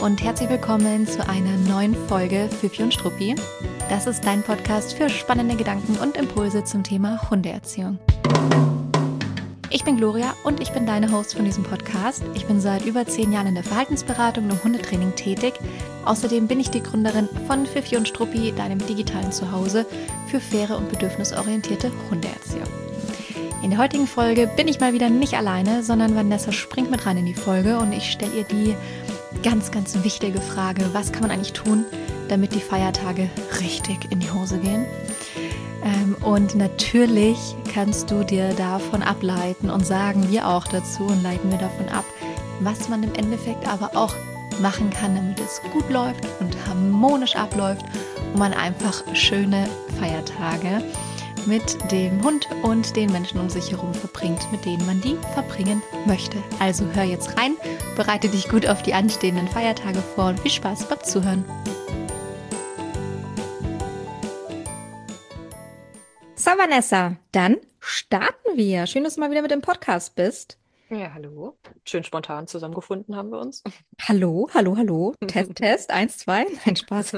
und herzlich willkommen zu einer neuen Folge Fifi und Struppi. Das ist dein Podcast für spannende Gedanken und Impulse zum Thema Hundeerziehung. Ich bin Gloria und ich bin deine Host von diesem Podcast. Ich bin seit über 10 Jahren in der Verhaltensberatung und im Hundetraining tätig. Außerdem bin ich die Gründerin von Fifi und Struppi, deinem digitalen Zuhause für faire und bedürfnisorientierte Hundeerziehung. In der heutigen Folge bin ich mal wieder nicht alleine, sondern Vanessa springt mit rein in die Folge und ich stelle ihr die ganz, ganz wichtige Frage, was kann man eigentlich tun, damit die Feiertage richtig in die Hose gehen? Und natürlich kannst du dir davon ableiten und sagen wir auch dazu und leiten wir davon ab, was man im Endeffekt aber auch machen kann, damit es gut läuft und harmonisch abläuft und man einfach schöne Feiertage mit dem Hund und den Menschen um sich herum verbringt, mit denen man die verbringen möchte. Also hör jetzt rein, bereite dich gut auf die anstehenden Feiertage vor und viel Spaß beim Zuhören. So, Vanessa, dann starten wir. Schön, dass du mal wieder mit dem Podcast bist. Ja, hallo. Schön spontan zusammengefunden haben wir uns. Hallo, hallo, hallo. Test, Test, 1, 2. Nein, Spaß.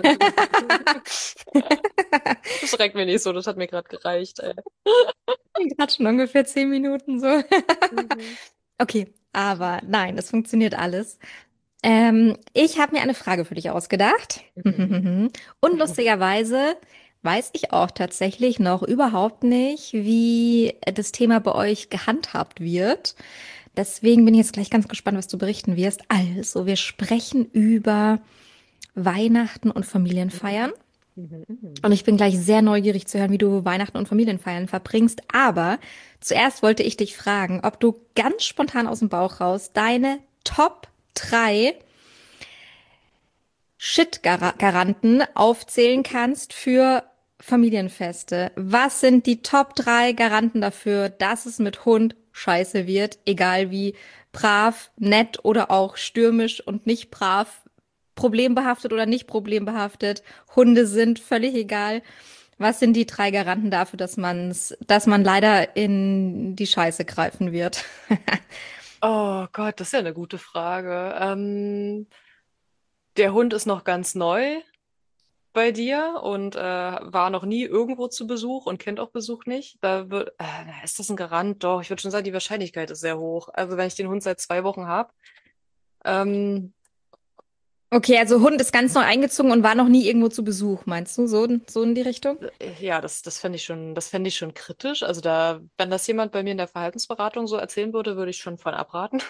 Das schreckt mir nicht so, das hat mir gerade gereicht, ey. Gerade schon ungefähr 10 Minuten so. Mhm. Okay, aber nein, es funktioniert alles. Ich habe mir eine Frage für dich ausgedacht. Mhm. Und lustigerweise weiß ich auch tatsächlich noch überhaupt nicht, wie das Thema bei euch gehandhabt wird. Deswegen bin ich jetzt gleich ganz gespannt, was du berichten wirst. Also, wir sprechen über Weihnachten und Familienfeiern. Mhm. Mhm. Und ich bin gleich sehr neugierig zu hören, wie du Weihnachten und Familienfeiern verbringst. Aber zuerst wollte ich dich fragen, ob du ganz spontan aus dem Bauch raus deine Top 3 Shit-Garanten aufzählen kannst für Familienfeste. Was sind die Top 3 Garanten dafür, dass es mit Hund scheiße wird, egal wie brav, nett oder auch stürmisch und nicht brav, problembehaftet oder nicht problembehaftet Hunde sind, völlig egal. Was sind die 3 Garanten dafür, dass man leider in die Scheiße greifen wird? Oh Gott, das ist ja eine gute Frage. Der Hund ist noch ganz neu bei dir und war noch nie irgendwo zu Besuch und kennt auch Besuch nicht. Ist das ein Garant? Doch, ich würde schon sagen, die Wahrscheinlichkeit ist sehr hoch. Also wenn ich den Hund seit 2 Wochen habe, ähm, Okay, also Hund ist ganz neu eingezogen und war noch nie irgendwo zu Besuch, meinst du? So in die Richtung? Ja, das fände ich schon kritisch. Also wenn das jemand bei mir in der Verhaltensberatung so erzählen würde, würde ich schon von abraten.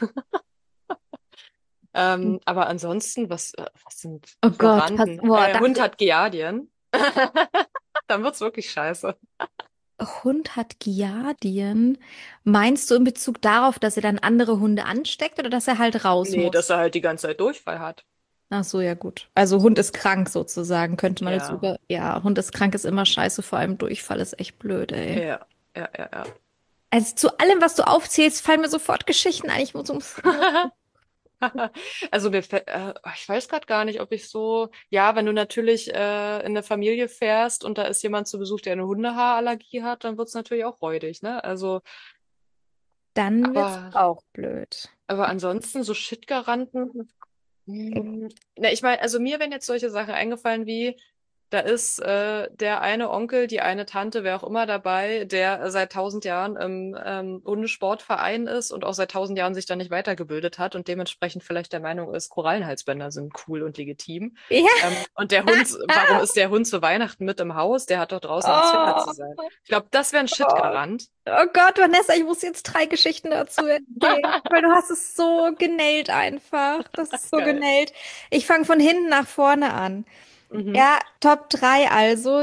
Aber ansonsten, was sind Oh Gott, Garanten? boah, Der Hund hat Giardien. Dann wird's wirklich scheiße. Hund hat Giardien. Meinst du in Bezug darauf, dass er dann andere Hunde ansteckt oder dass er halt raus Nee, dass muss? er halt die ganze Zeit Durchfall hat. Ach so, ja gut. Also Hund ist krank sozusagen, könnte man jetzt Ja, über. Ja, Hund ist krank ist immer scheiße, vor allem Durchfall ist echt blöd, ey. ja, ja. Also zu allem, was du aufzählst, fallen mir sofort Geschichten ein. Ich muss. Also ich weiß gerade gar nicht, ob ich so, ja, wenn du natürlich in eine Familie fährst und da ist jemand zu Besuch, der eine Hundehaarallergie hat, dann wird's natürlich auch räudig, ne? Also, Dann wird's aber, auch blöd. aber ansonsten so Shit-Garanten. Na, ich meine, also mir wären jetzt solche Sachen eingefallen wie, da ist der eine Onkel, die eine Tante, wer auch immer dabei, der seit 1000 Jahren im Hundesportverein ist und auch seit 1000 Jahren sich da nicht weitergebildet hat und dementsprechend vielleicht der Meinung ist, Korallenhalsbänder sind cool und legitim. Ja. Und der Hund, warum ist der Hund zu Weihnachten mit im Haus? Der hat doch draußen ein Zwinger zu sein. Oh. Ich glaube, das wäre ein Oh, Shit-Garant. oh Gott, Vanessa, ich muss jetzt 3 Geschichten dazu erzählen, weil du hast es so genäht einfach. Das ist so Geil. genäht. Ich fange von hinten nach vorne an. Mhm. Ja, Top 3 also.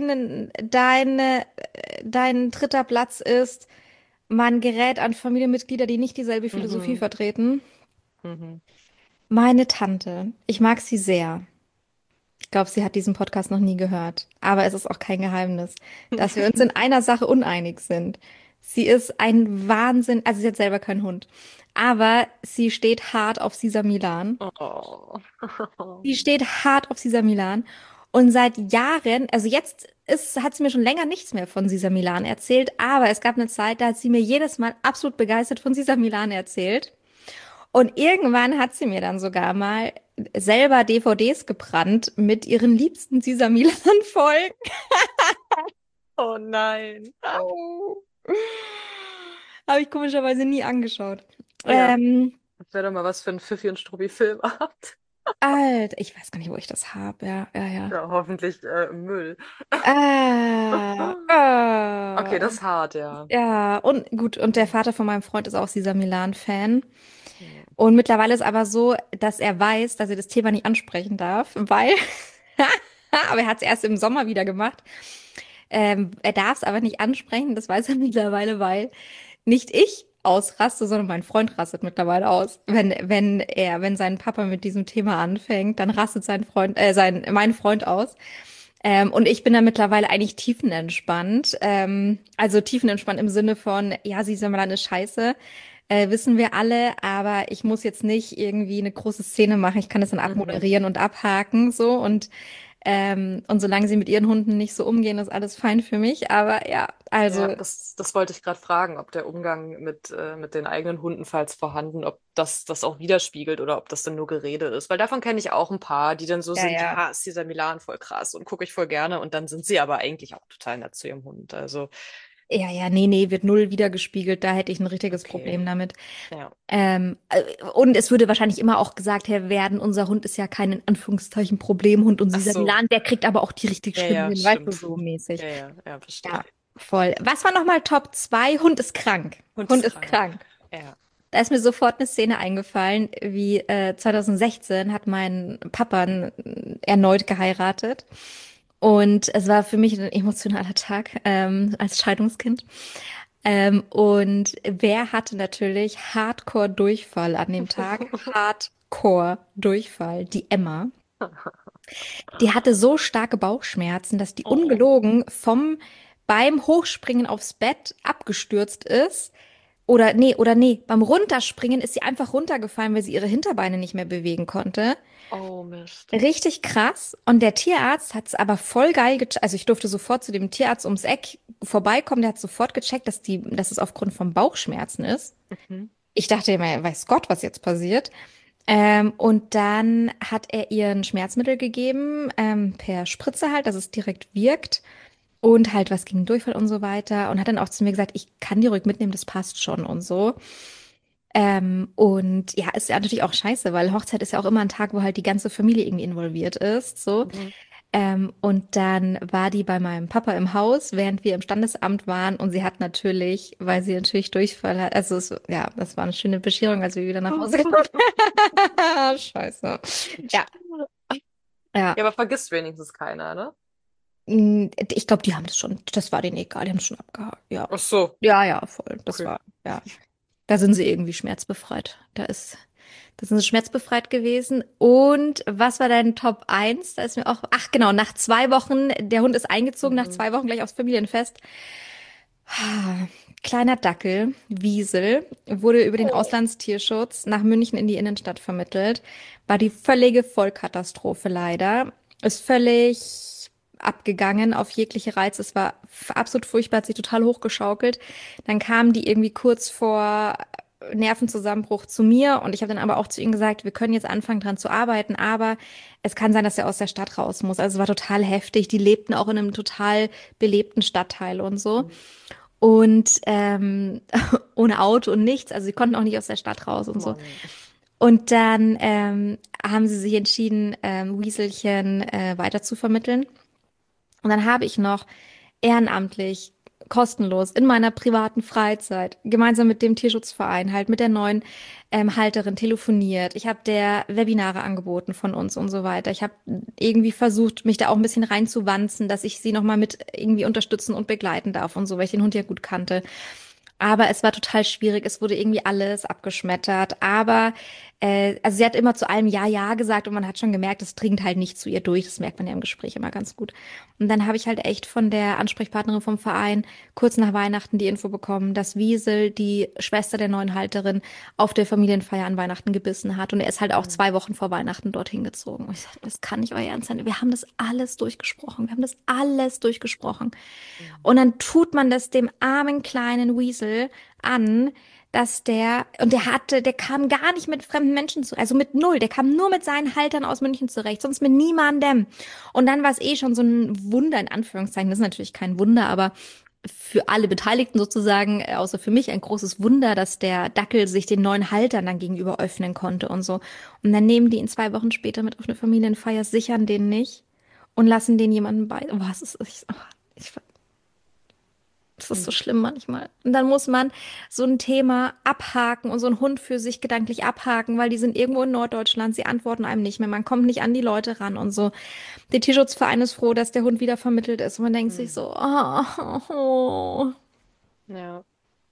Dein dritter Platz ist, man gerät an Familienmitglieder, die nicht dieselbe Philosophie Mhm. vertreten. Mhm. Meine Tante, ich mag sie sehr. Ich glaube, sie hat diesen Podcast noch nie gehört. Aber es ist auch kein Geheimnis, dass wir uns in einer Sache uneinig sind. Sie ist ein Wahnsinn, also sie hat selber keinen Hund, aber sie steht hart auf Sisa Milan. Oh. Sie steht hart auf Sisa Milan. Und seit Jahren, also hat sie mir schon länger nichts mehr von Sisa Milan erzählt, aber es gab eine Zeit, da hat sie mir jedes Mal absolut begeistert von Sisa Milan erzählt. Und irgendwann hat sie mir dann sogar mal selber DVDs gebrannt mit ihren liebsten Sisal Milan-Folgen. Oh nein. Oh. Habe ich komischerweise nie angeschaut. Ja, Ähm, das wäre doch mal was für ein Pfiffi und Struppi-Filmabend. Alter, ich weiß gar nicht, wo ich das habe. Ja, ja, ja. Ja, hoffentlich im Müll. Ah, Okay, ah. das ist hart, ja. Ja, und gut, und der Vater von meinem Freund ist auch dieser Milan-Fan. Hm. Und mittlerweile ist aber so, dass er weiß, dass er das Thema nicht ansprechen darf, weil, aber er hat es erst im Sommer wieder gemacht. Er darf es aber nicht ansprechen, das weiß er mittlerweile, weil nicht ich ausraste, sondern mein Freund rastet mittlerweile aus. Wenn sein Papa mit diesem Thema anfängt, dann rastet mein Freund aus. Und ich bin da mittlerweile eigentlich tiefenentspannt. Also tiefenentspannt im Sinne von, ja, Sisal ist scheiße. Wissen wir alle, aber ich muss jetzt nicht irgendwie eine große Szene machen. Ich kann das dann Mhm. abmoderieren und abhaken, so. Und solange sie mit ihren Hunden nicht so umgehen, ist alles fein für mich. Aber ja, Ja, also, das wollte ich gerade fragen, ob der Umgang mit den eigenen Hunden, falls vorhanden, ob das auch widerspiegelt oder ob das dann nur Gerede ist. Weil davon kenne ich auch ein paar, die dann so ja, sind, ja. ja, ist dieser Milan voll krass und gucke ich voll gerne und dann sind sie aber eigentlich auch total nett zu ihrem Hund. Also, Ja, ja, nee, wird null widergespiegelt. Da hätte ich ein richtiges okay. Problem damit. Ja. Und es würde wahrscheinlich immer auch gesagt werden, unser Hund ist ja kein in Anführungszeichen Problemhund und Ach dieser so. Milan, der kriegt aber auch die richtig Ja, schlimmen ja, hin, weißt du, stimmt. so mäßig. Ja, Ja, verstehe. voll. Was war nochmal Top 2? Hund ist krank. Hund Hund ist ist krank. krank. Ja. Da ist mir sofort eine Szene eingefallen, wie 2016 hat mein Papa erneut geheiratet. Und es war für mich ein emotionaler Tag als Scheidungskind. Und wer hatte natürlich Hardcore-Durchfall an dem Tag? Hardcore-Durchfall. Die Emma. Die hatte so starke Bauchschmerzen, dass die Oh. ungelogen beim Hochspringen aufs Bett abgestürzt ist. Oder nee, beim Runterspringen ist sie einfach runtergefallen, weil sie ihre Hinterbeine nicht mehr bewegen konnte. Oh, Mist. Richtig krass. Und der Tierarzt hat es aber voll geil gecheckt. Also ich durfte sofort zu dem Tierarzt ums Eck vorbeikommen. Der hat sofort gecheckt, dass es aufgrund von Bauchschmerzen ist. Mhm. Ich dachte immer, weiß Gott, was jetzt passiert. Und dann hat er ihr ein Schmerzmittel gegeben, per Spritze halt, dass es direkt wirkt. Und halt was gegen Durchfall und so weiter. Und hat dann auch zu mir gesagt, ich kann die ruhig mitnehmen, das passt schon und so. Und ja, ist ja natürlich auch scheiße, weil Hochzeit ist ja auch immer ein Tag, wo halt die ganze Familie irgendwie involviert ist, so. Mhm. Und dann war die bei meinem Papa im Haus, während wir im Standesamt waren. Und sie hat natürlich, weil sie natürlich Durchfall hat, ja, das war eine schöne Bescherung, als wir wieder nach Hause gekommen sind. Scheiße. Ja, ja. Ja, aber vergisst wenigstens keiner, ne? Ich glaube, die haben das schon, das war denen egal, die haben es schon abgehakt. Ja. Ach so. Ja, ja, voll. Das Okay. war, ja. Da sind sie irgendwie schmerzbefreit. Da sind sie schmerzbefreit gewesen. Und was war dein Top eins? Da ist mir auch, ach genau, nach 2 Wochen, der Hund ist eingezogen, nach Mhm. 2 Wochen gleich aufs Familienfest. Ah, kleiner Dackel, Wiesel, wurde über den Oh. Auslandstierschutz nach München in die Innenstadt vermittelt. War die völlige Vollkatastrophe leider. Ist völlig abgegangen auf jegliche Reize. Es war absolut furchtbar, hat sich total hochgeschaukelt. Dann kam die irgendwie kurz vor Nervenzusammenbruch zu mir und ich habe dann aber auch zu ihnen gesagt, wir können jetzt anfangen dran zu arbeiten, aber es kann sein, dass er aus der Stadt raus muss. Also es war total heftig. Die lebten auch in einem total belebten Stadtteil und so. Und ohne Auto und nichts. Also sie konnten auch nicht aus der Stadt raus und so. Mann. Und dann haben sie sich entschieden, Wieselchen weiter zu vermitteln. Und dann habe ich noch ehrenamtlich, kostenlos, in meiner privaten Freizeit, gemeinsam mit dem Tierschutzverein, halt mit der neuen Halterin telefoniert. Ich habe der Webinare angeboten von uns und so weiter. Ich habe irgendwie versucht, mich da auch ein bisschen reinzuwanzen, dass ich sie nochmal mit irgendwie unterstützen und begleiten darf und so, weil ich den Hund ja gut kannte. Aber es war total schwierig. Es wurde irgendwie alles abgeschmettert. Aber also sie hat immer zu allem Ja, ja gesagt und man hat schon gemerkt, es dringt halt nicht zu ihr durch. Das merkt man ja im Gespräch immer ganz gut. Und dann habe ich halt echt von der Ansprechpartnerin vom Verein kurz nach Weihnachten die Info bekommen, dass Wiesel, die Schwester der neuen Halterin, auf der Familienfeier an Weihnachten gebissen hat. Und er ist halt auch Mhm. 2 Wochen vor Weihnachten dorthin gezogen. Und ich sagte, das kann nicht euer Ernst sein. Wir haben das alles durchgesprochen. Wir haben das alles durchgesprochen. Mhm. Und dann tut man das dem armen kleinen Weasel an, der kam gar nicht mit fremden Menschen zu, also mit null, der kam nur mit seinen Haltern aus München zurecht, sonst mit niemandem. Und dann war es eh schon so ein Wunder, in Anführungszeichen, das ist natürlich kein Wunder, aber für alle Beteiligten sozusagen, außer für mich ein großes Wunder, dass der Dackel sich den neuen Haltern dann gegenüber öffnen konnte und so. Und dann nehmen die ihn 2 Wochen später mit auf eine Familienfeier, sichern den nicht und lassen den jemanden bei. Oh, ich, das ist so Hm. schlimm manchmal. Und dann muss man so ein Thema abhaken und so einen Hund für sich gedanklich abhaken, weil die sind irgendwo in Norddeutschland, sie antworten einem nicht mehr, man kommt nicht an die Leute ran und so. Der Tierschutzverein ist froh, dass der Hund wieder vermittelt ist und man denkt sich Hm. so, oh. Ja.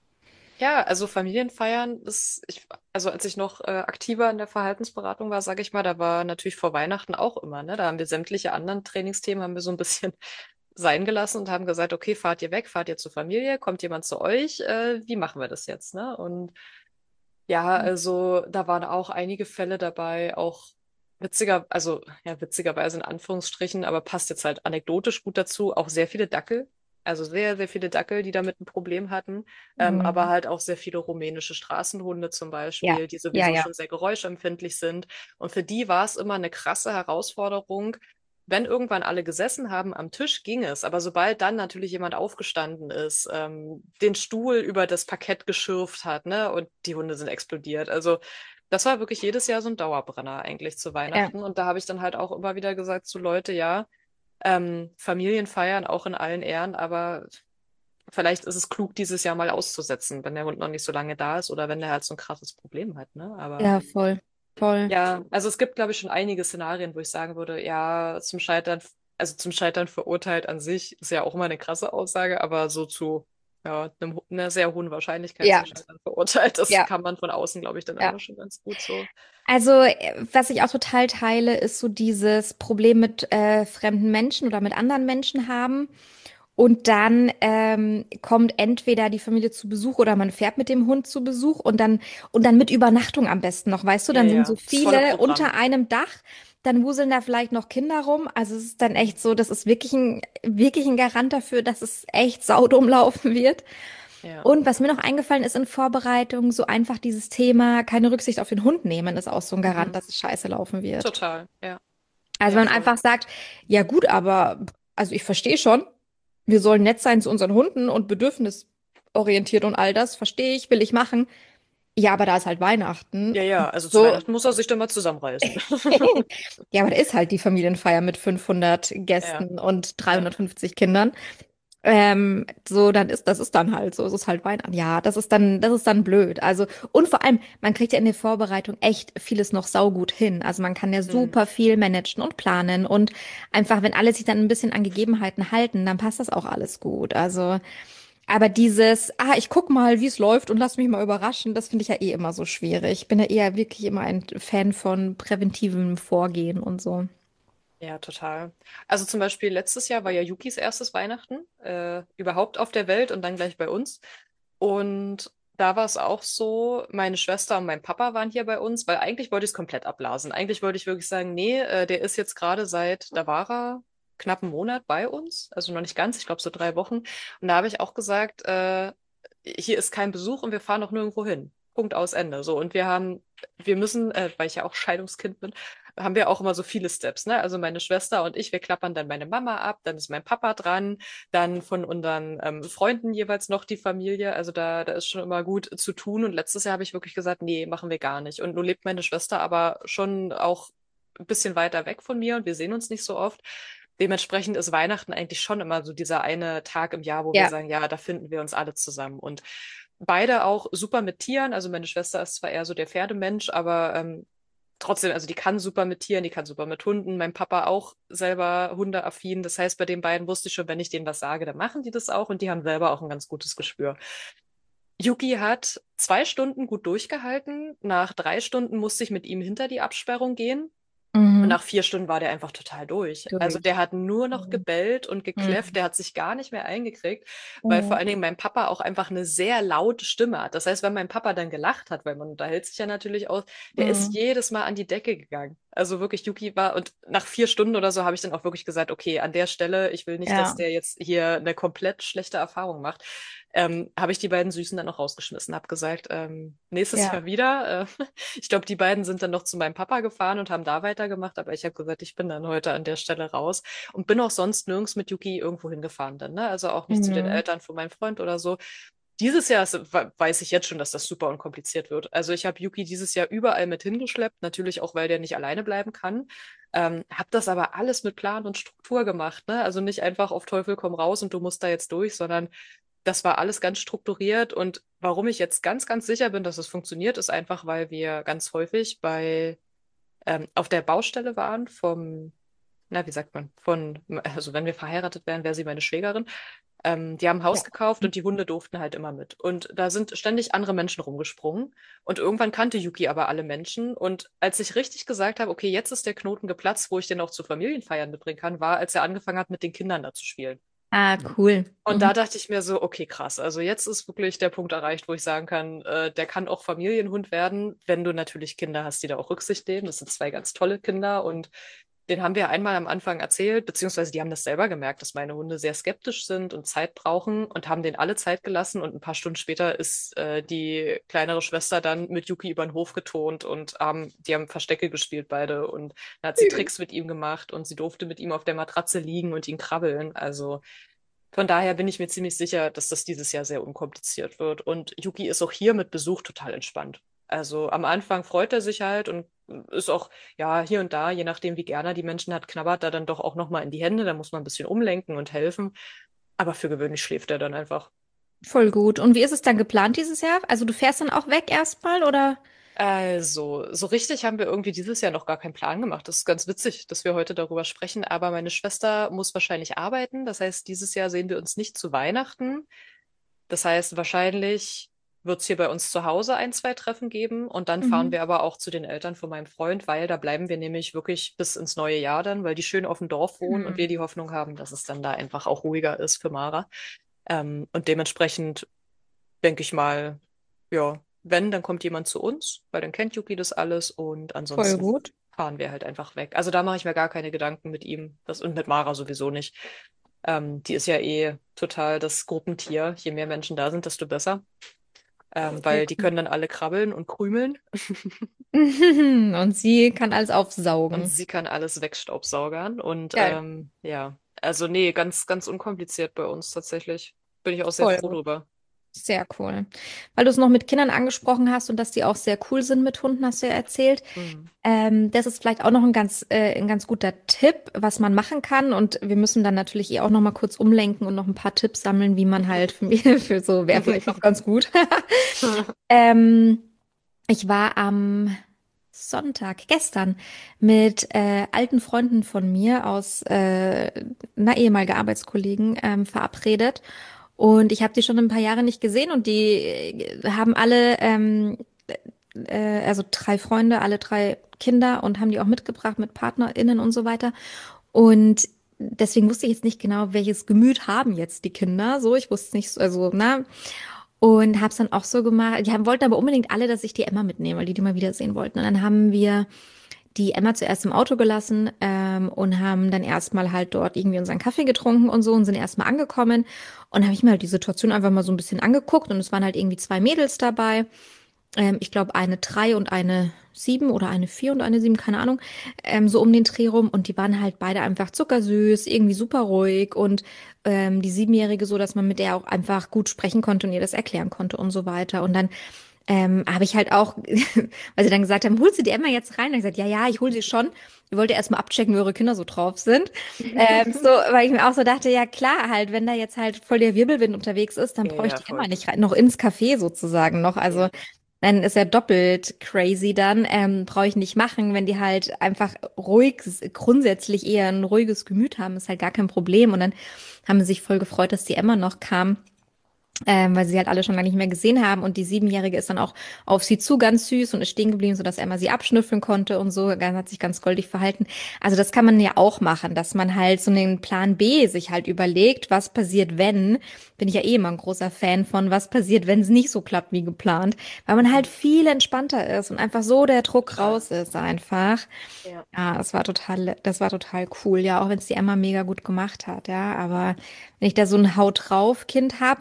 Ja, also Familienfeiern also als ich noch aktiver in der Verhaltensberatung war, sage ich mal, da war natürlich vor Weihnachten auch immer, ne? Da haben wir sämtliche anderen Trainingsthemen, haben wir so ein bisschen sein gelassen und haben gesagt, okay, fahrt ihr weg, fahrt ihr zur Familie, kommt jemand zu euch, wie machen wir das jetzt, ne? Und ja, also da waren auch einige Fälle dabei, auch also ja, witzigerweise in Anführungsstrichen, aber passt jetzt halt anekdotisch gut dazu, auch sehr viele Dackel. Also sehr, sehr viele Dackel, die damit ein Problem hatten, aber Mhm. halt auch sehr viele rumänische Straßenhunde zum Ja, Beispiel, die ja, sowieso ja. schon sehr geräuschempfindlich sind. Und für die war es immer eine krasse Herausforderung, wenn irgendwann alle gesessen haben am Tisch, ging es. Aber sobald dann natürlich jemand aufgestanden ist, den Stuhl über das Parkett geschürft hat, ne, und die Hunde sind explodiert. Also das war wirklich jedes Jahr so ein Dauerbrenner eigentlich zu Ja. Weihnachten. Und da habe ich dann halt auch immer wieder gesagt zu Leute, ja, Familien feiern auch in allen Ehren, aber vielleicht ist es klug, dieses Jahr mal auszusetzen, wenn der Hund noch nicht so lange da ist oder wenn der halt so ein krasses Problem hat, ne? Aber Ja, voll. Voll. ja, also es gibt, glaube ich, schon einige Szenarien, wo ich sagen würde, ja, also zum Scheitern verurteilt an sich ist ja auch immer eine krasse Aussage, aber so zu ja, einer sehr hohen Wahrscheinlichkeit zum Ja, Scheitern verurteilt, das ja, kann man von außen, glaube ich, dann ja. immer schon ganz gut so. Also, was ich auch total teile, ist so dieses Problem mit fremden Menschen oder mit anderen Menschen haben. Und dann kommt entweder die Familie zu Besuch oder man fährt mit dem Hund zu Besuch und dann mit Übernachtung am besten noch, weißt du, Ja, dann sind so ja, das volle viele Programm. unter einem Dach, dann wuseln da vielleicht noch Kinder rum. Also es ist dann echt so, das ist wirklich ein Garant dafür, dass es echt saudumm laufen wird. Ja, Und was mir noch eingefallen ist in Vorbereitung, so einfach dieses Thema, keine Rücksicht auf den Hund nehmen, ist auch so ein Garant, mhm. dass es scheiße laufen wird. Total, ja, Also ja, man voll. einfach sagt, ja gut, aber also ich verstehe schon, wir sollen nett sein zu unseren Hunden und bedürfnisorientiert und all das, verstehe ich, will ich machen. Ja, aber da ist halt Weihnachten. Ja, ja, also zu So, Weihnachten muss er sich dann mal zusammenreißen. ja, aber da ist halt die Familienfeier mit 500 Ja, Gästen und ja. 350 Kindern. So, das ist dann halt so, es ist halt Weihnachten. Ja, das ist dann blöd. Also, und vor allem, man kriegt ja in der Vorbereitung echt vieles noch saugut hin. Also man kann ja Hm. super viel managen und planen und einfach, wenn alle sich dann ein bisschen an Gegebenheiten halten, dann passt das auch alles gut. Also, aber ich guck mal, wie es läuft und lass mich mal überraschen, das finde ich ja eh immer so schwierig. Ich bin ja eher wirklich immer ein Fan von präventivem Vorgehen und so. Ja, total. Also zum Beispiel letztes Jahr war ja Yukis erstes Weihnachten überhaupt auf der Welt und dann gleich bei uns. Und da war es auch so, meine Schwester und mein Papa waren hier bei uns, weil eigentlich wollte ich es komplett abblasen. Eigentlich wollte ich wirklich sagen, nee, der ist jetzt gerade da war er knapp einen Monat bei uns, also noch nicht ganz, ich glaube so 3 Wochen. Und da habe ich auch gesagt, hier ist kein Besuch und wir fahren auch nirgendwo hin. Punkt aus Ende. So, und wir müssen, weil ich ja auch Scheidungskind bin, haben wir auch immer so viele Steps, ne? Also meine Schwester und ich, wir klappern dann meine Mama ab, dann ist mein Papa dran, dann von unseren Freunden jeweils noch die Familie. Also da ist schon immer gut zu tun. Und letztes Jahr habe ich wirklich gesagt, nee, machen wir gar nicht. Und nun lebt meine Schwester aber schon auch ein bisschen weiter weg von mir und wir sehen uns nicht so oft. Dementsprechend ist Weihnachten eigentlich schon immer so dieser eine Tag im Jahr, wo wir Ja. sagen, ja, da finden wir uns alle zusammen. Und beide auch super mit Tieren. Also meine Schwester ist zwar eher so der Pferdemensch, aber trotzdem, also die kann super mit Tieren, die kann super mit Hunden. Mein Papa auch selber hundeaffin. Das heißt, bei den beiden wusste ich schon, wenn ich denen was sage, dann machen die das auch und die haben selber auch ein ganz gutes Gespür. Yuki hat 2 Stunden gut durchgehalten. Nach 3 Stunden musste ich mit ihm hinter die Absperrung gehen. Und Mhm. nach 4 Stunden war der einfach total durch. Also der Durch. hat nur noch Mhm. gebellt und gekläfft, Mhm. der hat sich gar nicht mehr eingekriegt, weil vor Mhm. allen Dingen mein Papa auch einfach eine sehr laute Stimme hat. Das heißt, wenn mein Papa dann gelacht hat, weil man unterhält sich ja natürlich aus, der ist Mhm. jedes Mal an die Decke gegangen. Also wirklich, Yuki war, und nach 4 Stunden oder so habe ich dann auch wirklich gesagt, okay, an der Stelle, ich will nicht, dass Ja. der jetzt hier eine komplett schlechte Erfahrung macht. habe ich die beiden Süßen dann noch rausgeschmissen, habe gesagt, nächstes Ja. Jahr wieder. Ich glaube, die beiden sind dann noch zu meinem Papa gefahren und haben da weitergemacht, aber ich habe gesagt, ich bin dann heute an der Stelle raus und bin auch sonst nirgends mit Yuki irgendwo hingefahren dann, ne? Also auch nicht zu den Mhm. Eltern von meinem Freund oder so. Dieses Jahr weiß ich jetzt schon, dass das super unkompliziert wird. Also ich habe Yuki dieses Jahr überall mit hingeschleppt, natürlich auch, weil der nicht alleine bleiben kann. Habe das aber alles mit Plan und Struktur gemacht, ne? Also nicht einfach auf Teufel komm raus und du musst da jetzt durch, sondern das war alles ganz strukturiert. Und warum ich jetzt ganz, ganz sicher bin, dass es funktioniert, ist einfach, weil wir ganz häufig auf der Baustelle waren wie sagt man, also wenn wir verheiratet wären, wäre sie meine Schwägerin. Die haben ein Haus Ja. gekauft und die Hunde durften halt immer mit. Und da sind ständig andere Menschen rumgesprungen. Und irgendwann kannte Yuki aber alle Menschen. Und als ich richtig gesagt habe, okay, jetzt ist der Knoten geplatzt, wo ich den auch zu Familienfeiern mitbringen kann, war, als er angefangen hat, mit den Kindern da zu spielen. Ah, cool. Und Mhm. da dachte ich mir so, okay, krass. Also jetzt ist wirklich der Punkt erreicht, wo ich sagen kann, der kann auch Familienhund werden, wenn du natürlich Kinder hast, die da auch Rücksicht nehmen. Das sind zwei ganz tolle Kinder und den haben wir einmal am Anfang erzählt, beziehungsweise die haben das selber gemerkt, dass meine Hunde sehr skeptisch sind und Zeit brauchen und haben denen alle Zeit gelassen. Und ein paar Stunden später ist die kleinere Schwester dann mit Yuki über den Hof getont und die haben Verstecke gespielt beide und dann hat sie Tricks mit ihm gemacht und sie durfte mit ihm auf der Matratze liegen und ihn krabbeln. Also von daher bin ich mir ziemlich sicher, dass das dieses Jahr sehr unkompliziert wird. Und Yuki ist auch hier mit Besuch total entspannt. Also am Anfang freut er sich halt und ist auch, ja, hier und da, je nachdem, wie gerne er die Menschen hat, knabbert er dann doch auch nochmal in die Hände. Da muss man ein bisschen umlenken und helfen. Aber für gewöhnlich schläft er dann einfach. Voll gut. Und wie ist es dann geplant dieses Jahr? Also du fährst dann auch weg erstmal oder? Also, so richtig haben wir irgendwie dieses Jahr noch gar keinen Plan gemacht. Das ist ganz witzig, dass wir heute darüber sprechen. Aber meine Schwester muss wahrscheinlich arbeiten. Das heißt, dieses Jahr sehen wir uns nicht zu Weihnachten. Das heißt, wahrscheinlich wird es hier bei uns zu Hause ein, zwei Treffen geben und dann fahren Mhm. wir aber auch zu den Eltern von meinem Freund, weil da bleiben wir nämlich wirklich bis ins neue Jahr dann, weil die schön auf dem Dorf wohnen und wir Mhm. die Hoffnung haben, dass es dann da einfach auch ruhiger ist für Mara. Und dementsprechend denke ich mal, ja, wenn, dann kommt jemand zu uns, weil dann kennt Yuki das alles und Voll ansonsten gut. fahren wir halt einfach weg. Also da mache ich mir gar keine Gedanken mit ihm und mit Mara sowieso nicht. Die ist ja eh total das Gruppentier. Je mehr Menschen da sind, desto besser. Sehr Weil die cool. können dann alle krabbeln und krümeln Und sie kann alles und aufsaugen. sie kann alles wegstaubsaugern. Und Geil. ja, also nee, ganz, ganz unkompliziert bei uns tatsächlich. Bin ich auch sehr Voll froh gut. drüber. Sehr cool. Weil du es noch mit Kindern angesprochen hast und dass die auch sehr cool sind mit Hunden, hast du ja erzählt. Mhm. Das ist vielleicht auch noch ein ganz guter Tipp, was man machen kann. Und wir müssen dann natürlich auch noch mal kurz umlenken und noch ein paar Tipps sammeln, wie man halt für so wäre vielleicht noch ganz gut. Ähm, Ich war am Sonntag, gestern, mit alten Freunden von mir aus einer ehemaligen Arbeitskollegen verabredet. Und ich habe die schon ein paar Jahre nicht gesehen und die haben alle, also drei Freunde, alle drei Kinder und haben die auch mitgebracht mit PartnerInnen und so weiter. Und deswegen wusste ich jetzt nicht genau, welches Gemüt haben jetzt die Kinder. So, ich wusste nicht, also, na, und habe es dann auch so gemacht. Wollten aber unbedingt alle, dass ich die Emma mitnehme, weil die mal wiedersehen wollten. Und dann haben wir die Emma zuerst im Auto gelassen und haben dann erstmal halt dort irgendwie unseren Kaffee getrunken und so und sind erstmal angekommen. Und habe ich mir halt die Situation einfach mal so ein bisschen angeguckt und es waren halt irgendwie zwei Mädels dabei. Ich glaube, eine 3 und eine 7 oder eine 4 und eine 7, keine Ahnung, so um den Dreh rum. Und die waren halt beide einfach zuckersüß, irgendwie super ruhig und die Siebenjährige so, dass man mit der auch einfach gut sprechen konnte und ihr das erklären konnte und so weiter. Und dann habe ich halt auch, weil sie dann gesagt haben, holst du die Emma jetzt rein? Und ich gesagt, ja, ja, ich hole sie schon. Ich wollte erst mal abchecken, wie eure Kinder so drauf sind. So, weil ich mir auch so dachte, ja klar, halt, wenn da jetzt halt voll der Wirbelwind unterwegs ist, dann Ja, brauche ich ja, die Emma voll. nicht rein, noch ins Café sozusagen noch. Also Ja. dann ist ja doppelt crazy dann. Brauche ich nicht machen, wenn die halt einfach ruhig, grundsätzlich eher ein ruhiges Gemüt haben, ist halt gar kein Problem. Und dann haben sie sich voll gefreut, dass die Emma noch kam, weil sie halt alle schon lange nicht mehr gesehen haben. Und die Siebenjährige ist dann auch auf sie zu ganz süß und ist stehen geblieben, sodass Emma sie abschnüffeln konnte und so. Hat sich ganz goldig verhalten. Also das kann man ja auch machen, dass man halt so einen Plan B sich halt überlegt, was passiert, wenn. Bin ich ja eh immer ein großer Fan von, was passiert, wenn es nicht so klappt wie geplant. Weil man halt Mhm. viel entspannter ist und einfach so der Druck Total. raus ist einfach. Ja. Ja, das war total cool, ja, auch wenn es die Emma mega gut gemacht hat, ja. Aber wenn ich da so ein Haut drauf Kind habe und ich meine,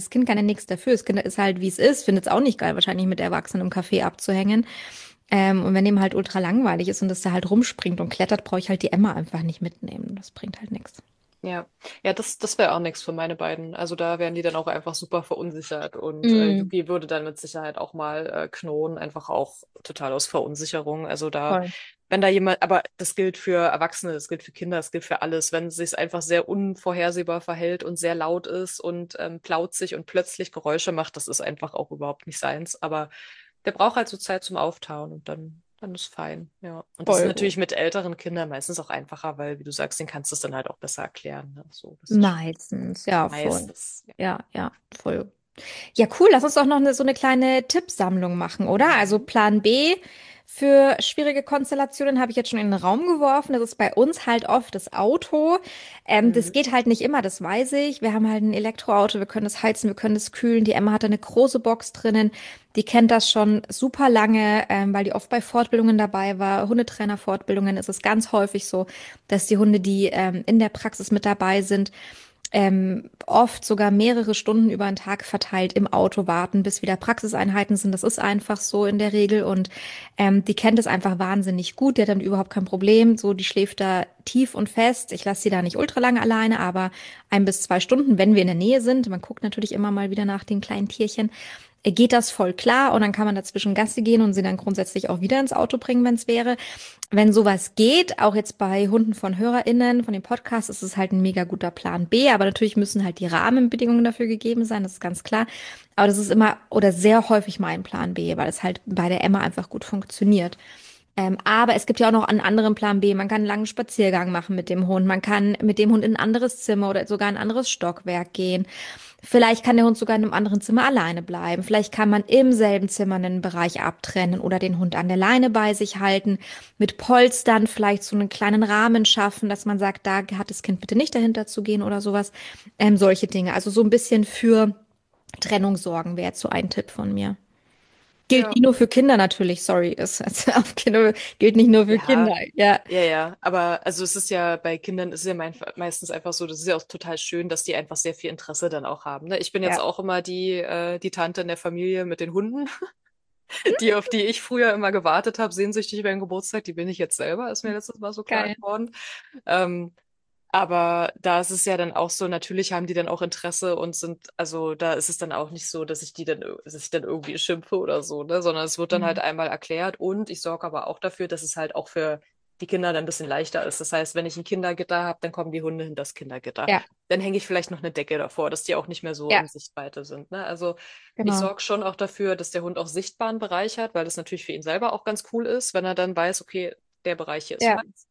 das Kind kann ja nichts dafür. Das Kind ist halt, wie es ist, findet es auch nicht geil, wahrscheinlich mit Erwachsenen im Café abzuhängen. Und wenn dem halt ultra langweilig ist und das da halt rumspringt und klettert, brauche ich halt die Emma einfach nicht mitnehmen. Das bringt halt nichts. Ja, ja, das wäre auch nichts für meine beiden. Also da wären die dann auch einfach super verunsichert und Mm, Yuki würde dann mit Sicherheit auch mal knurren, einfach auch total aus Verunsicherung. Also da, voll. wenn da jemand, aber das gilt für Erwachsene, das gilt für Kinder, das gilt für alles. Wenn es sich einfach sehr unvorhersehbar verhält und sehr laut ist und plautzig und plötzlich Geräusche macht, das ist einfach auch überhaupt nicht seins. Aber der braucht halt so Zeit zum Auftauen und dann ist fein, ja. Und das ist Voll natürlich gut. mit älteren Kindern meistens auch einfacher, weil, wie du sagst, denen kannst du es dann halt auch besser erklären. Ne? So, das ist schon Meistens, ja, voll. meistens. Ja. Ja, ja, voll. Ja, cool. Lass uns doch noch so eine kleine Tippsammlung machen, oder? Also Mhm. Plan B für schwierige Konstellationen habe ich jetzt schon in den Raum geworfen. Das ist bei uns halt oft das Auto. Das Mhm. geht halt nicht immer, das weiß ich. Wir haben halt ein Elektroauto, wir können das heizen, wir können das kühlen. Die Emma hat da eine große Box drinnen. Die kennt das schon super lange, weil die oft bei Fortbildungen dabei war. Hundetrainer-Fortbildungen ist es ganz häufig so, dass die Hunde, die in der Praxis mit dabei sind, oft sogar mehrere Stunden über den Tag verteilt im Auto warten, bis wieder Praxiseinheiten sind. Das ist einfach so in der Regel und die kennt es einfach wahnsinnig gut. Die hat dann überhaupt kein Problem. So, die schläft da tief und fest. Ich lasse sie da nicht ultra lange alleine, aber 1 bis 2 Stunden, wenn wir in der Nähe sind. Man guckt natürlich immer mal wieder nach den kleinen Tierchen. Geht das voll klar und dann kann man dazwischen Gassi gehen und sie dann grundsätzlich auch wieder ins Auto bringen, wenn es wäre. Wenn sowas geht, auch jetzt bei Hunden von HörerInnen, von dem Podcast, ist es halt ein mega guter Plan B, aber natürlich müssen halt die Rahmenbedingungen dafür gegeben sein, das ist ganz klar. Aber das ist immer oder sehr häufig mein Plan B, weil es halt bei der Emma einfach gut funktioniert. Aber es gibt ja auch noch einen anderen Plan B. Man kann einen langen Spaziergang machen mit dem Hund. Man kann mit dem Hund in ein anderes Zimmer oder sogar ein anderes Stockwerk gehen. Vielleicht kann der Hund sogar in einem anderen Zimmer alleine bleiben. Vielleicht kann man im selben Zimmer einen Bereich abtrennen oder den Hund an der Leine bei sich halten, mit Polstern vielleicht so einen kleinen Rahmen schaffen, dass man sagt, da hat das Kind bitte nicht dahinter zu gehen oder sowas. Solche Dinge. Also so ein bisschen für Trennung sorgen wäre jetzt so ein Tipp von mir. Gilt Ja. nicht nur für Kinder natürlich, sorry, ist auf Kinder, gilt nicht nur für Kinder, Ja, ja. ja, ja. Aber also es ist ja bei Kindern ist es ja meistens einfach so, das ist ja auch total schön, dass die einfach sehr viel Interesse dann auch haben. Ne? Ich bin jetzt Ja, auch immer die Tante in der Familie mit den Hunden, auf die ich früher immer gewartet habe, sehnsüchtig über den Geburtstag, die bin ich jetzt selber, ist mir letztes Mal so klar geil. geworden. Ähm, Aber da ist es ja dann auch so, natürlich haben die dann auch Interesse und sind, also da ist es dann auch nicht so, dass ich dann irgendwie schimpfe oder so, ne, sondern es wird dann halt Mhm. einmal erklärt und ich sorge aber auch dafür, dass es halt auch für die Kinder dann ein bisschen leichter ist. Das heißt, wenn ich ein Kindergitter habe, dann kommen die Hunde hinter das Kindergitter. Ja, Dann hänge ich vielleicht noch eine Decke davor, dass die auch nicht mehr so ja, in Sichtweite sind, ne? Also ich genau. sorge schon auch dafür, dass der Hund auch sichtbaren Bereich hat, weil das natürlich für ihn selber auch ganz cool ist, wenn er dann weiß, okay, der Bereich hier ist Ja, meins.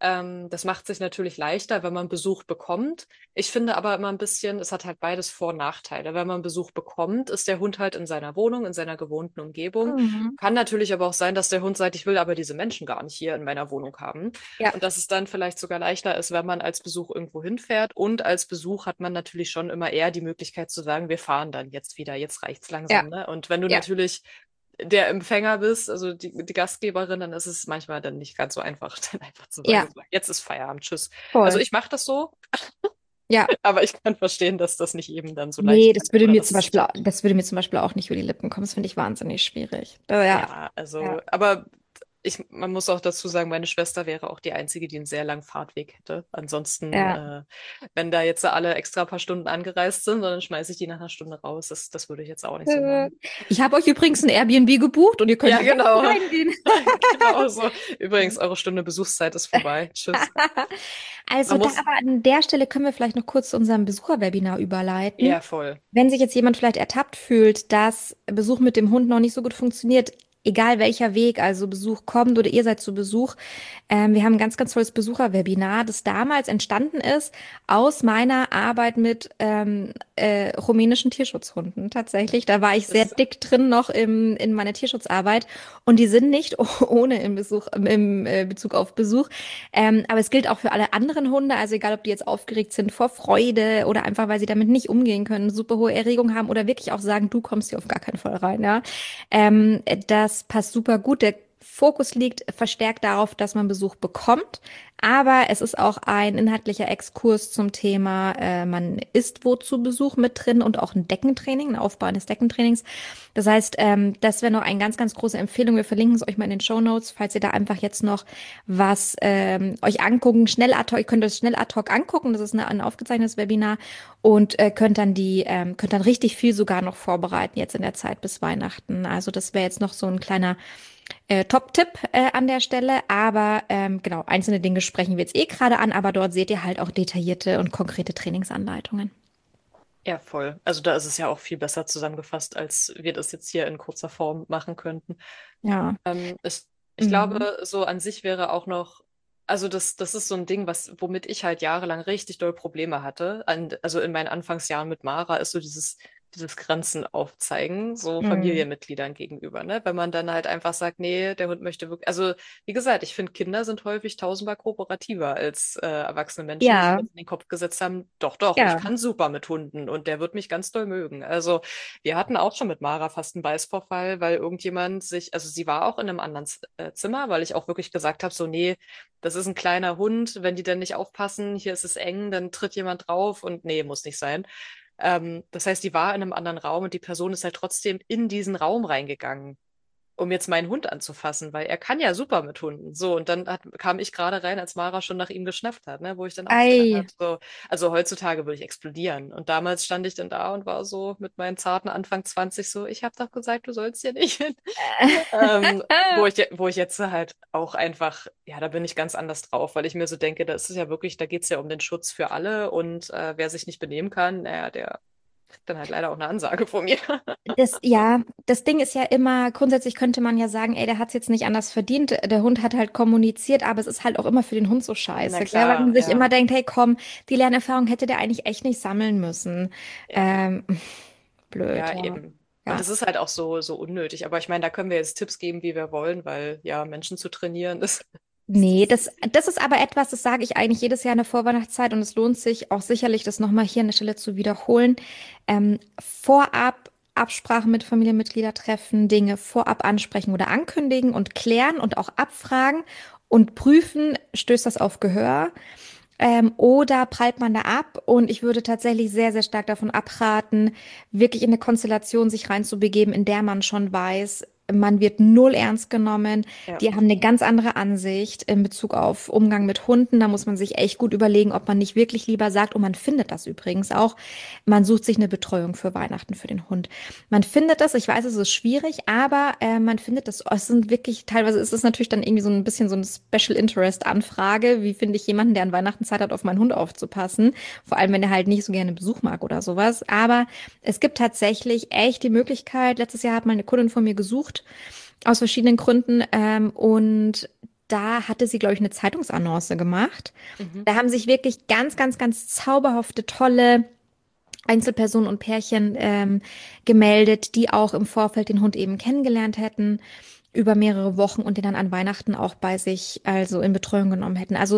Das macht sich natürlich leichter, wenn man Besuch bekommt. Ich finde aber immer ein bisschen, es hat halt beides Vor- und Nachteile. Wenn man Besuch bekommt, ist der Hund halt in seiner Wohnung, in seiner gewohnten Umgebung. mhm. Kann natürlich aber auch sein, dass der Hund sagt, ich will aber diese Menschen gar nicht hier in meiner Wohnung haben. Ja, Und dass es dann vielleicht sogar leichter ist, wenn man als Besuch irgendwo hinfährt. Und als Besuch hat man natürlich schon immer eher die Möglichkeit zu sagen, wir fahren dann jetzt wieder, jetzt reicht's ja, langsam, ne? Und wenn du ja, natürlich der Empfänger bist, also die Gastgeberin, dann ist es manchmal dann nicht ganz so einfach, dann einfach zu sagen, ja, so, jetzt ist Feierabend, tschüss. Also voll. ich mache das so, Ja, aber ich kann verstehen, dass das nicht jedem dann so leicht nee, fällt oder dass es klappt. Das würde mir zum Beispiel auch nicht über die Lippen kommen. Das finde ich wahnsinnig schwierig. Ja, Ja, ja. also, aber man muss auch dazu sagen, meine Schwester wäre auch die Einzige, die einen sehr langen Fahrtweg hätte. Ansonsten, Ja. wenn da jetzt alle extra paar Stunden angereist sind, dann schmeiße ich die nach einer Stunde raus. Das würde ich jetzt auch nicht so Äh, machen. Ich habe euch übrigens ein Airbnb gebucht und ihr könnt Ja, gerne genau. reingehen. Genau so. Übrigens, eure Stunde Besuchszeit ist vorbei. Tschüss. Also Man da muss, aber an der Stelle können wir vielleicht noch kurz zu unserem Besucherwebinar überleiten. ja, voll. Wenn sich jetzt jemand vielleicht ertappt fühlt, dass Besuch mit dem Hund noch nicht so gut funktioniert, egal welcher Weg, also Besuch kommt oder ihr seid zu Besuch, wir haben ein ganz, ganz tolles Besucherwebinar, das damals entstanden ist aus meiner Arbeit mit rumänischen Tierschutzhunden tatsächlich. Da war ich Das sehr ist, dick drin noch in meiner Tierschutzarbeit und die sind nicht ohne im Besuch, im Bezug auf Besuch. Aber es gilt auch für alle anderen Hunde, also egal, ob die jetzt aufgeregt sind vor Freude oder einfach, weil sie damit nicht umgehen können, super hohe Erregung haben oder wirklich auch sagen, du kommst hier auf gar keinen Fall rein, ja. Das passt super gut. Der Fokus liegt verstärkt darauf, dass man Besuch bekommt, aber es ist auch ein inhaltlicher Exkurs zum Thema, man ist wo zu Besuch mit drin und auch ein Deckentraining, ein Aufbau eines Deckentrainings. Das heißt, das wäre noch eine ganz, ganz große Empfehlung. Wir verlinken es euch mal in den Shownotes, falls ihr da einfach jetzt noch was euch angucken, schnell ad hoc, ihr könnt das schnell ad hoc angucken, das ist ein aufgezeichnetes Webinar und könnt dann richtig viel sogar noch vorbereiten jetzt in der Zeit bis Weihnachten. Also das wäre jetzt noch so ein kleiner Top-Tipp an der Stelle, aber genau, einzelne Dinge sprechen wir jetzt eh gerade an, aber dort seht ihr halt auch detaillierte und konkrete Trainingsanleitungen. Ja, voll. Also da ist es ja auch viel besser zusammengefasst, als wir das jetzt hier in kurzer Form machen könnten. Ja. Ich Mhm. glaube, so an sich wäre auch noch, also das ist so ein Ding, womit ich halt jahrelang richtig doll Probleme hatte. Also in meinen Anfangsjahren mit Mara ist so dieses Grenzen aufzeigen, so Mhm. Familienmitgliedern gegenüber, ne? Wenn man dann halt einfach sagt, nee, der Hund möchte wirklich, also wie gesagt, ich finde, Kinder sind häufig tausendmal kooperativer als erwachsene Menschen, die sich Ja, jetzt in den Kopf gesetzt haben, doch, doch, ich ja. kann super mit Hunden und der wird mich ganz doll mögen. Also wir hatten auch schon mit Mara fast einen Beißvorfall, weil irgendjemand also sie war auch in einem anderen Zimmer, weil ich auch wirklich gesagt habe, so, nee, das ist ein kleiner Hund, wenn die dann nicht aufpassen, hier ist es eng, dann tritt jemand drauf und nee, muss nicht sein. Das heißt, die war in einem anderen Raum und die Person ist halt trotzdem in diesen Raum reingegangen, um jetzt meinen Hund anzufassen, weil er kann ja super mit Hunden. So, und dann kam ich gerade rein, als Mara schon nach ihm geschnappt hat, ne, wo ich dann auch gedacht habe, Ei. so, also heutzutage würde ich explodieren. Und damals stand ich dann da und war so mit meinen zarten Anfang 20 so, ich habe doch gesagt, du sollst hier nicht hin. Wo ich jetzt halt auch einfach, ja, da bin ich ganz anders drauf, weil ich mir so denke, da ist es ja wirklich, da geht es ja um den Schutz für alle und wer sich nicht benehmen kann, naja, der kriegt dann halt leider auch eine Ansage von mir. Ja, das Ding ist ja immer, grundsätzlich könnte man ja sagen, ey, der hat es jetzt nicht anders verdient. Der Hund hat halt kommuniziert, aber es ist halt auch immer für den Hund so Na scheiße, gell? Weil klar, man sich ja, immer denkt, hey, komm, die Lernerfahrung hätte der eigentlich echt nicht sammeln müssen. ja. Ähm, blöd, Ja, ja. eben. Und Ja. es ist halt auch so unnötig. Aber ich meine, da können wir jetzt Tipps geben, wie wir wollen, weil ja, Menschen zu trainieren Nee, ist das ist aber etwas, das sage ich eigentlich jedes Jahr in der Vorweihnachtszeit und es lohnt sich auch sicherlich, das nochmal hier an der Stelle zu wiederholen. Vorab Absprache mit Familienmitglieder treffen, Dinge vorab ansprechen oder ankündigen und klären und auch abfragen und prüfen, stößt das auf Gehör? Oder prallt man da ab? Und ich würde tatsächlich sehr, sehr stark davon abraten, wirklich in eine Konstellation sich reinzubegeben, in der man schon weiß, man wird null ernst genommen. ja. Die haben eine ganz andere Ansicht in Bezug auf Umgang mit Hunden. Da muss man sich echt gut überlegen, ob man nicht wirklich lieber sagt, und man findet das übrigens auch, man sucht sich eine Betreuung für Weihnachten für den Hund. Man findet das, ich weiß, es ist schwierig, aber man findet das, es sind wirklich, teilweise ist es natürlich dann irgendwie so ein bisschen so eine Special Interest Anfrage. Wie finde ich jemanden, der an Weihnachten Zeit hat, auf meinen Hund aufzupassen? Vor allem, wenn er halt nicht so gerne Besuch mag oder sowas. Aber es gibt tatsächlich echt die Möglichkeit, letztes Jahr hat mal eine Kundin von mir gesucht, aus verschiedenen Gründen, und da hatte sie, glaube ich, eine Zeitungsannonce gemacht. Mhm. Da haben sich wirklich ganz, ganz, ganz zauberhafte, tolle Einzelpersonen und Pärchen gemeldet, die auch im Vorfeld den Hund eben kennengelernt hätten über mehrere Wochen und den dann an Weihnachten auch bei sich, also in Betreuung genommen hätten. Also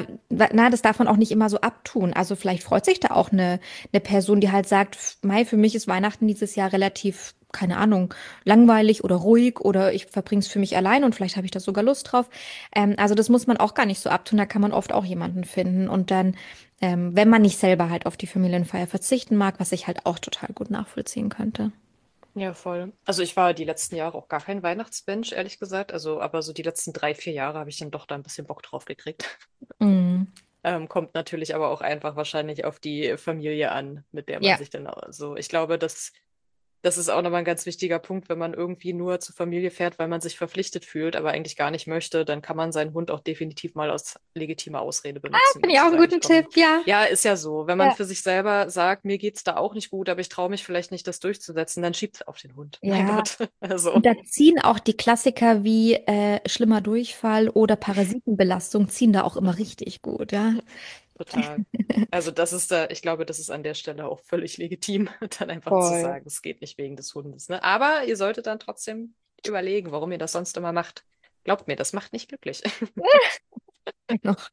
das darf man auch nicht immer so abtun. Also vielleicht freut sich da auch eine Person, die halt sagt, Mai, für mich ist Weihnachten dieses Jahr relativ, keine Ahnung, langweilig oder ruhig oder ich verbringe es für mich allein und vielleicht habe ich da sogar Lust drauf. Also das muss man auch gar nicht so abtun. Da kann man oft auch jemanden finden und dann, wenn man nicht selber halt auf die Familienfeier verzichten mag, was ich halt auch total gut nachvollziehen könnte. Ja, voll. Also ich war die letzten Jahre auch gar kein Weihnachtsmensch, ehrlich gesagt. Also, aber so die letzten 3, 4 Jahre habe ich dann doch da ein bisschen Bock drauf gekriegt. Mm. Kommt natürlich aber auch einfach wahrscheinlich auf die Familie an, mit der man Ja. sich dann so. Ich glaube, das ist auch nochmal ein ganz wichtiger Punkt, wenn man irgendwie nur zur Familie fährt, weil man sich verpflichtet fühlt, aber eigentlich gar nicht möchte, dann kann man seinen Hund auch definitiv mal als legitime Ausrede benutzen, Finde um ich auch zu einen sagen, ich guten komme. Tipp, ja. Ja, ist ja so. Wenn man Ja. für sich selber sagt, mir geht's da auch nicht gut, aber ich traue mich vielleicht nicht, das durchzusetzen, dann schiebt's auf den Hund. Mein Ja. Gott. Also, Und da ziehen auch die Klassiker wie schlimmer Durchfall oder Parasitenbelastung ziehen da auch immer richtig gut, ja. total. Also das ist da, ich glaube, das ist an der Stelle auch völlig legitim, dann einfach zu Voll. sagen, es geht nicht wegen des Hundes. Ne? Aber ihr solltet dann trotzdem überlegen, warum ihr das sonst immer macht. Glaubt mir, das macht nicht glücklich. Noch.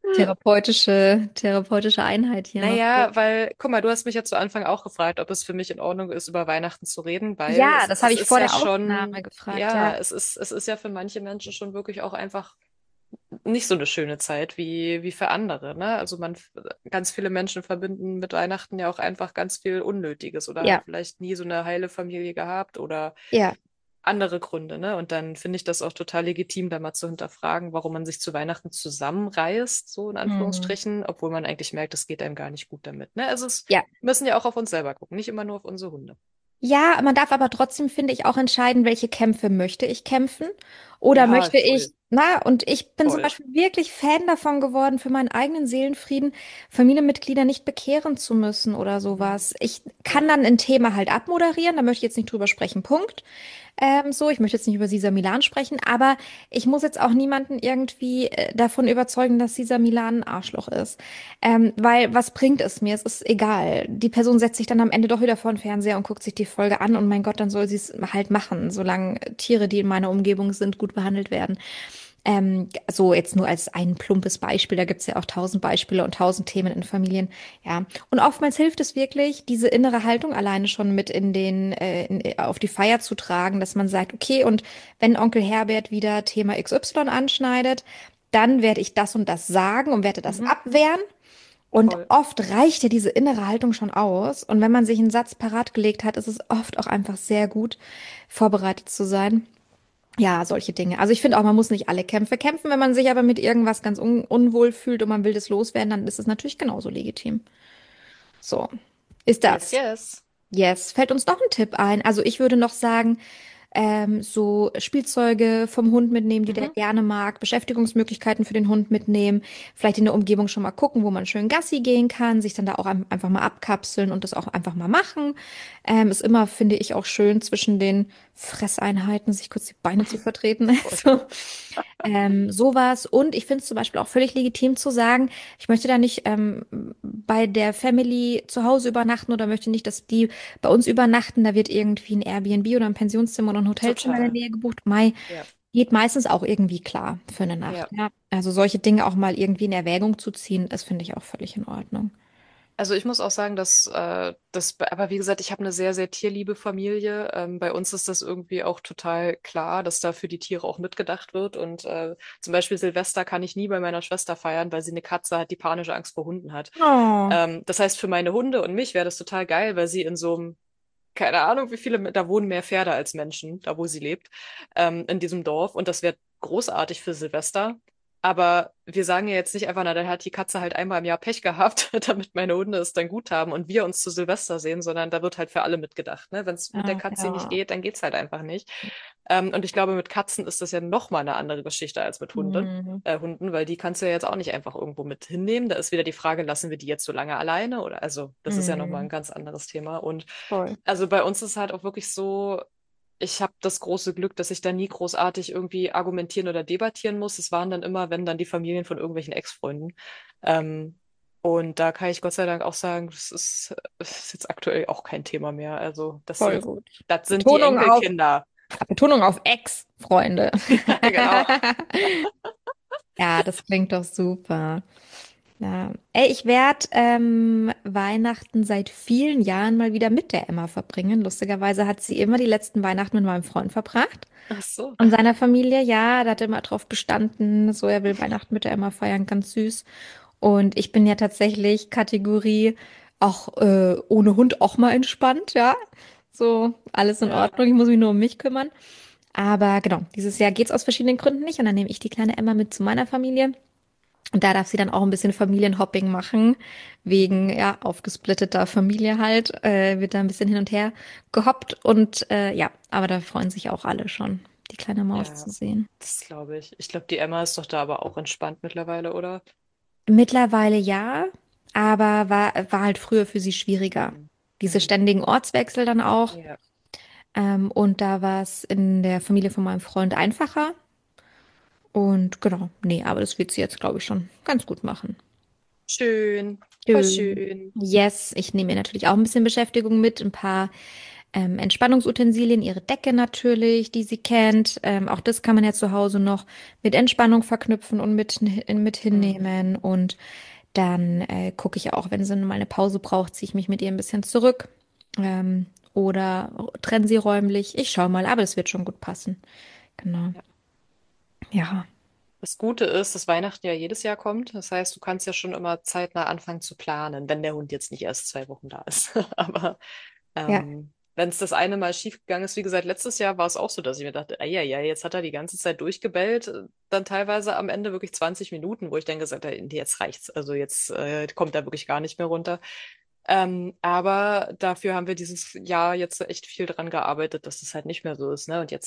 Therapeutische Einheit hier noch. Naja, weil, guck mal, du hast mich ja zu Anfang auch gefragt, ob es für mich in Ordnung ist, über Weihnachten zu reden, weil Ja, es, das habe es ich ist vor ja der Aufnahme schon, gefragt, ja, ja. es ist ja für manche Menschen schon wirklich auch einfach nicht so eine schöne Zeit wie für andere, ne? Also ganz viele Menschen verbinden mit Weihnachten ja auch einfach ganz viel Unnötiges oder haben Ja, vielleicht nie so eine heile Familie gehabt oder ja. andere Gründe, ne? Und dann finde ich das auch total legitim, da mal zu hinterfragen, warum man sich zu Weihnachten zusammenreißt, so in Hm. Anführungsstrichen, obwohl man eigentlich merkt, es geht einem gar nicht gut damit, ne? Also es Ja. müssen ja auch auf uns selber gucken, nicht immer nur auf unsere Hunde. Ja, man darf aber trotzdem, finde ich, auch entscheiden, welche Kämpfe möchte ich kämpfen oder Ja, möchte voll, ich, na, und ich bin zum voll. Beispiel wirklich Fan davon geworden, für meinen eigenen Seelenfrieden Familienmitglieder nicht bekehren zu müssen oder Mhm. sowas. Ich kann Ja. dann ein Thema halt abmoderieren, da möchte ich jetzt nicht drüber sprechen, Punkt. So, ich möchte jetzt nicht über Sisa Milan sprechen, aber ich muss jetzt auch niemanden irgendwie davon überzeugen, dass Sisa Milan ein Arschloch ist. Weil was bringt es mir? Es ist egal. Die Person setzt sich dann am Ende doch wieder vor den Fernseher und guckt sich die Folge an und mein Gott, dann soll sie es halt machen, solange Tiere, die in meiner Umgebung sind, gut behandelt werden. So jetzt nur als ein plumpes Beispiel, da gibt es ja auch tausend Beispiele und tausend Themen in Familien. Ja, und oftmals hilft es wirklich, diese innere Haltung alleine schon mit auf die Feier zu tragen, dass man sagt, okay, und wenn Onkel Herbert wieder Thema XY anschneidet, dann werde ich das und das sagen und werde das Mhm. abwehren. Und Voll. oft reicht ja diese innere Haltung schon aus. Und wenn man sich einen Satz parat gelegt hat, ist es oft auch einfach sehr gut, vorbereitet zu sein. Ja, solche Dinge. Also ich finde auch, man muss nicht alle Kämpfe kämpfen. Wenn man sich aber mit irgendwas ganz unwohl fühlt und man will das loswerden, dann ist es natürlich genauso legitim. So, ist Yes, das. yes. Yes. Fällt uns noch ein Tipp ein? Also ich würde noch sagen, so Spielzeuge vom Hund mitnehmen, die der Mhm. gerne mag, Beschäftigungsmöglichkeiten für den Hund mitnehmen, vielleicht in der Umgebung schon mal gucken, wo man schön Gassi gehen kann, sich dann da auch einfach mal abkapseln und das auch einfach mal machen. Ist immer, finde ich, auch schön zwischen den Fresseinheiten, sich kurz die Beine zu vertreten. Voll. Also, sowas. Und ich finde es zum Beispiel auch völlig legitim zu sagen, ich möchte da nicht bei der Family zu Hause übernachten oder möchte nicht, dass die bei uns übernachten. Da wird irgendwie ein Airbnb oder ein Pensionszimmer oder ein Hotelzimmer in der Total. Nähe gebucht. Mai Ja, geht meistens auch irgendwie klar für eine Nacht. ja. Ja, also solche Dinge auch mal irgendwie in Erwägung zu ziehen, das finde ich auch völlig in Ordnung. Also ich muss auch sagen, aber wie gesagt, ich habe eine sehr, sehr tierliebe Familie. Bei uns ist das irgendwie auch total klar, dass da für die Tiere auch mitgedacht wird. Und zum Beispiel Silvester kann ich nie bei meiner Schwester feiern, weil sie eine Katze hat, die panische Angst vor Hunden hat. Oh. Das heißt, für meine Hunde und mich wäre das total geil, weil sie in so einem, keine Ahnung, wie viele, da wohnen mehr Pferde als Menschen, da wo sie lebt, in diesem Dorf. Und das wäre großartig für Silvester. Aber wir sagen ja jetzt nicht einfach, na, dann hat die Katze halt einmal im Jahr Pech gehabt, damit meine Hunde es dann gut haben und wir uns zu Silvester sehen, sondern da wird halt für alle mitgedacht, ne? Wenn es mit der Ja, Katze nicht ja. geht, dann geht's halt einfach nicht. Und ich glaube, mit Katzen ist das ja noch mal eine andere Geschichte als mit Hm. Hunden, weil die kannst du ja jetzt auch nicht einfach irgendwo mit hinnehmen. Da ist wieder die Frage, lassen wir die jetzt so lange alleine oder, also, das ist ja noch mal ein Hm. ganz anderes Thema. Und Voll. also bei uns ist halt auch wirklich so, ich habe das große Glück, dass ich da nie großartig irgendwie argumentieren oder debattieren muss. Es waren dann immer, wenn dann die Familien von irgendwelchen Ex-Freunden. Ähm, und da kann ich Gott sei Dank auch sagen, das ist jetzt aktuell auch kein Thema mehr. Also Voll gut. das sind die Betonung auf, Enkelkinder. Betonung auf Ex, Freunde. Genau. Ja, das klingt doch super. Ja. Ey, ich werde Weihnachten seit vielen Jahren mal wieder mit der Emma verbringen. Lustigerweise hat sie immer die letzten Weihnachten mit meinem Freund verbracht. Ach so. Und seiner Familie, ja, da hat er immer drauf bestanden, so er will Weihnachten mit der Emma feiern, ganz süß. Und ich bin ja tatsächlich Kategorie auch ohne Hund auch mal entspannt, ja. So, alles in Ja. Ordnung, ich muss mich nur um mich kümmern. Aber genau, dieses Jahr geht's aus verschiedenen Gründen nicht. Und dann nehme ich die kleine Emma mit zu meiner Familie. Und da darf sie dann auch ein bisschen Familienhopping machen, wegen, ja, aufgesplitteter Familie halt, wird da ein bisschen hin und her gehoppt und ja, aber da freuen sich auch alle schon, die kleine Maus Ja, zu sehen. das glaube ich. Ich glaube, die Emma ist doch da aber auch entspannt mittlerweile, oder? Mittlerweile ja, aber war halt früher für sie schwieriger. Hm. Diese Hm. ständigen Ortswechsel dann auch. Ja. Und da war es in der Familie von meinem Freund einfacher. Und genau, nee, aber das wird sie jetzt, glaube ich, schon ganz gut machen. Schön. Voll Schön. schön. Yes, ich nehme mir natürlich auch ein bisschen Beschäftigung mit, ein paar. Entspannungsutensilien, ihre Decke natürlich, die sie kennt. Auch das kann man ja zu Hause noch mit Entspannung verknüpfen und mit Mhm. hinnehmen. Und dann gucke ich auch, wenn sie mal eine Pause braucht, ziehe ich mich mit ihr ein bisschen zurück. Oder trenne sie räumlich. Ich schaue mal, aber es wird schon gut passen. Genau. Ja. Ja. Das Gute ist, dass Weihnachten ja jedes Jahr kommt. Das heißt, du kannst ja schon immer zeitnah anfangen zu planen, wenn der Hund jetzt nicht erst 2 Wochen da ist. Aber Ja. wenn es das eine Mal schief gegangen ist, wie gesagt, letztes Jahr war es auch so, dass ich mir dachte, ja, jetzt hat er die ganze Zeit durchgebellt, dann teilweise am Ende wirklich 20 Minuten, wo ich dann gesagt habe, nee, jetzt reicht's. Also jetzt kommt er wirklich gar nicht mehr runter. Aber dafür haben wir dieses Jahr jetzt echt viel dran gearbeitet, dass das halt nicht mehr so ist, ne? Und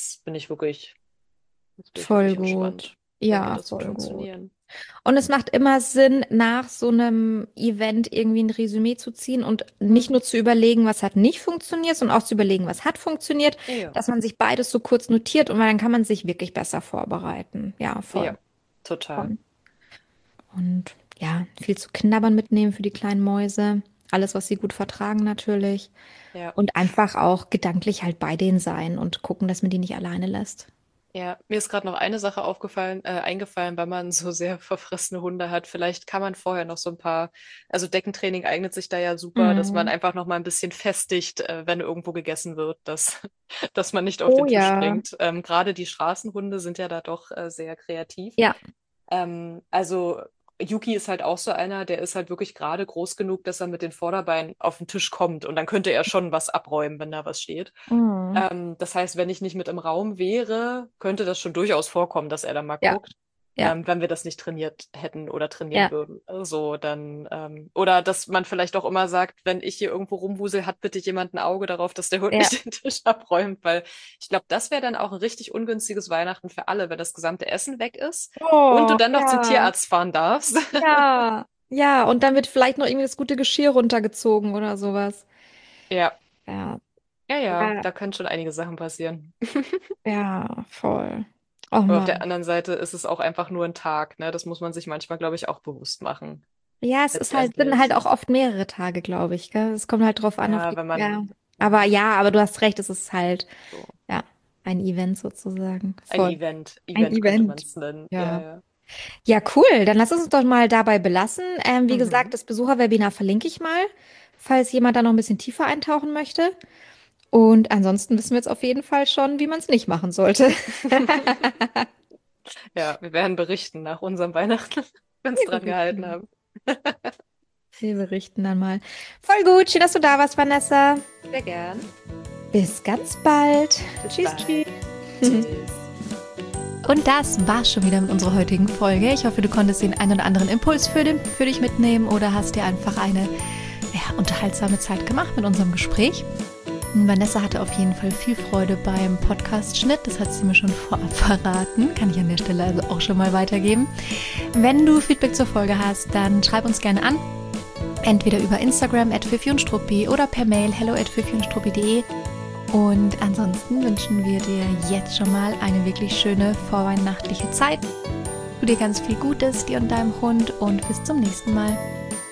jetzt bin ich Voll wirklich gut. entspannt. Denke, Ja, das wird voll gut. funktionieren. Und es macht immer Sinn, nach so einem Event irgendwie ein Resümee zu ziehen und Hm? nicht nur zu überlegen, was hat nicht funktioniert, sondern auch zu überlegen, was hat funktioniert, Ja, dass man sich beides so kurz notiert und dann kann man sich wirklich besser vorbereiten. Ja, ja, voll. total. Voll. Und ja, viel zu knabbern mitnehmen für die kleinen Mäuse. Alles, was sie gut vertragen, natürlich. Ja. Und einfach auch gedanklich halt bei denen sein und gucken, dass man die nicht alleine lässt. Ja, mir ist gerade noch eine Sache eingefallen, weil man so sehr verfressene Hunde hat. Vielleicht kann man vorher noch so ein paar, also Deckentraining eignet sich da ja super, dass man Mhm. einfach noch mal ein bisschen festigt, wenn irgendwo gegessen wird, dass man nicht auf Oh den Tisch ja. springt. Gerade die Straßenhunde sind ja da doch sehr kreativ. Ja, Also Yuki ist halt auch so einer, der ist halt wirklich gerade groß genug, dass er mit den Vorderbeinen auf den Tisch kommt und dann könnte er schon was abräumen, wenn da was steht. mhm. Das heißt, wenn ich nicht mit im Raum wäre, könnte das schon durchaus vorkommen, dass er da mal Ja, guckt, ja, wenn wir das nicht trainiert hätten oder trainieren ja, würden. Also dann, oder dass man vielleicht auch immer sagt, wenn ich hier irgendwo rumwusel, hat bitte jemand ein Auge darauf, dass der Hund ja. nicht den Tisch abräumt, weil ich glaube, das wäre dann auch ein richtig ungünstiges Weihnachten für alle, wenn das gesamte Essen weg ist und du Oh, dann noch zum ja, Tierarzt fahren darfst. ja, ja. Und dann wird vielleicht noch irgendwie das gute Geschirr runtergezogen oder sowas. Ja, Ja, ja, ja, da können schon einige Sachen passieren. ja, voll. Oh Aber auf der Mann. anderen Seite ist es auch einfach nur ein Tag, ne? Das muss man sich manchmal, glaube ich, auch bewusst machen. Ja, es ist halt, sind halt Letztendlich. auch oft mehrere Tage, glaube ich, gell? Es kommt halt drauf an, auf Ja, die, wenn ja. man Aber ja, aber du hast recht, es ist halt, so ja, ein Event sozusagen. ein Voll. Ein Event könnte man Event. es nennen. Ja, Ja. ja. Ja, cool. Dann lass uns doch mal dabei belassen. Wie gesagt, Mhm. das Besucherwebinar verlinke ich mal, falls jemand da noch ein bisschen tiefer eintauchen möchte. Und ansonsten wissen wir jetzt auf jeden Fall schon, wie man es nicht machen sollte. Ja, wir werden berichten nach unserem Weihnachten, wenn es Wir dran gehalten berichten. haben. Wir berichten dann mal. Voll gut. Schön, dass du da warst, Vanessa. Sehr gern. Bis ganz bald. Bis Tschüss, tschüss. bald. Tschüss. Und das war's schon wieder mit unserer heutigen Folge. Ich hoffe, du konntest den einen oder anderen Impuls für dich mitnehmen oder hast dir einfach eine unterhaltsame Zeit gemacht mit unserem Gespräch. Vanessa hatte auf jeden Fall viel Freude beim Podcast-Schnitt. Das hat sie mir schon vorab verraten. Kann ich an der Stelle also auch schon mal weitergeben. Wenn du Feedback zur Folge hast, dann schreib uns gerne an. Entweder über Instagram @fifiundstruppi oder per Mail hello@fifiundstruppi.de. Und ansonsten wünschen wir dir jetzt schon mal eine wirklich schöne vorweihnachtliche Zeit. Du dir ganz viel Gutes, dir und deinem Hund und bis zum nächsten Mal.